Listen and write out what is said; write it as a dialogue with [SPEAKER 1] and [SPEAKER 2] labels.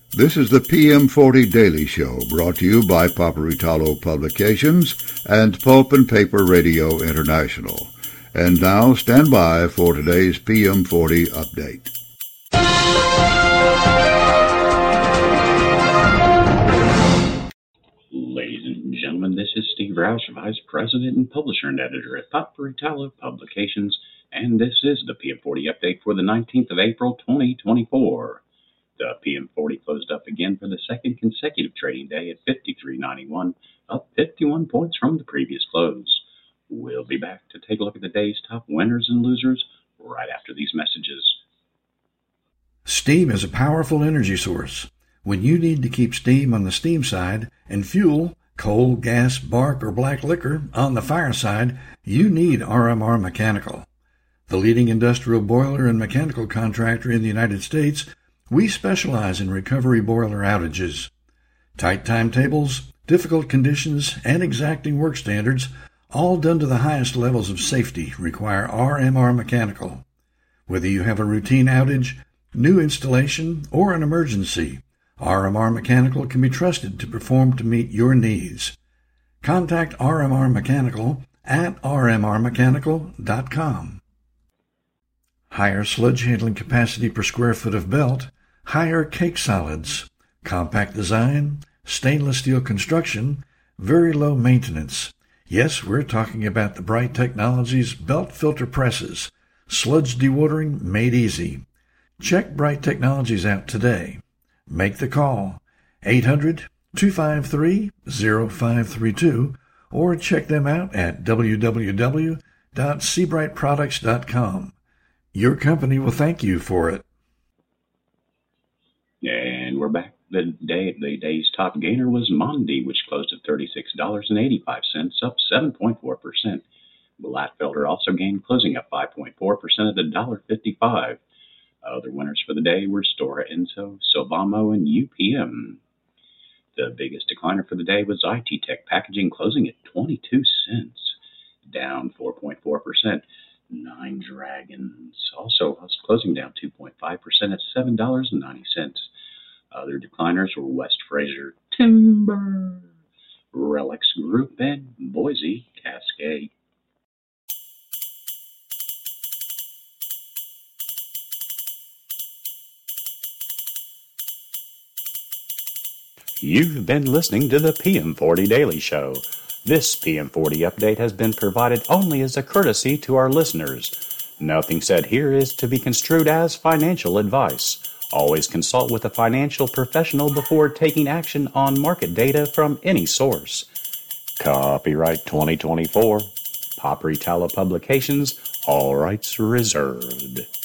[SPEAKER 1] This is the PM40 Daily Show, brought to you by Paperitalo Publications and Pulp and Paper Radio International. And now, stand by for today's PM40 update.
[SPEAKER 2] Ladies and gentlemen, this is Steve Roush, Vice President and Publisher and Editor at Paperitalo Publications, and this is the PM40 update for the 19th of April, 2024. The PM40 closed up again for the second consecutive trading day at 53.91, up 51 points from the previous close. We'll be back to take a look at the day's top winners and losers right after these messages.
[SPEAKER 3] Steam is a powerful energy source. When you need to keep steam on the steam side and fuel, coal, gas, bark, or black liquor on the fire side, you need RMR Mechanical. The leading industrial boiler and mechanical contractor in the United States, we specialize in recovery boiler outages. Tight timetables, difficult conditions, and exacting work standards, all done to the highest levels of safety, require RMR Mechanical. Whether you have a routine outage, new installation, or an emergency, RMR Mechanical can be trusted to perform to meet your needs. Contact RMR Mechanical at rmrmechanical.com. Higher sludge handling capacity per square foot of belt, higher cake solids, compact design, stainless steel construction, very low maintenance. Yes, we're talking about the Bright Technologies belt filter presses, sludge dewatering made easy. Check Bright Technologies out today. Make the call, 800-253-0532, or check them out at www.seabrightproducts.com. Your company will thank you for it.
[SPEAKER 2] And we're back. The day's top gainer was Mondi, which closed at $36.85, up 7.4%. Glatfelter also gained, closing up 5.4% at $1.55. Other winners for the day were Stora Enso, Sylvamo, and UPM. The biggest decliner for the day was IT Tech Packaging, closing at 22 cents, down 4.4%. Nine Dragons also was closing down 2.5% at $7.90. Other decliners were West Fraser Timber, Relix Group, and Boise Cascade. You've been listening to the PM40 Daily Show. This PM40 update has been provided only as a courtesy to our listeners. Nothing said here is to be construed as financial advice. Always consult with a financial professional before taking action on market data from any source. Copyright 2024. Paperitalo Publications. All rights reserved.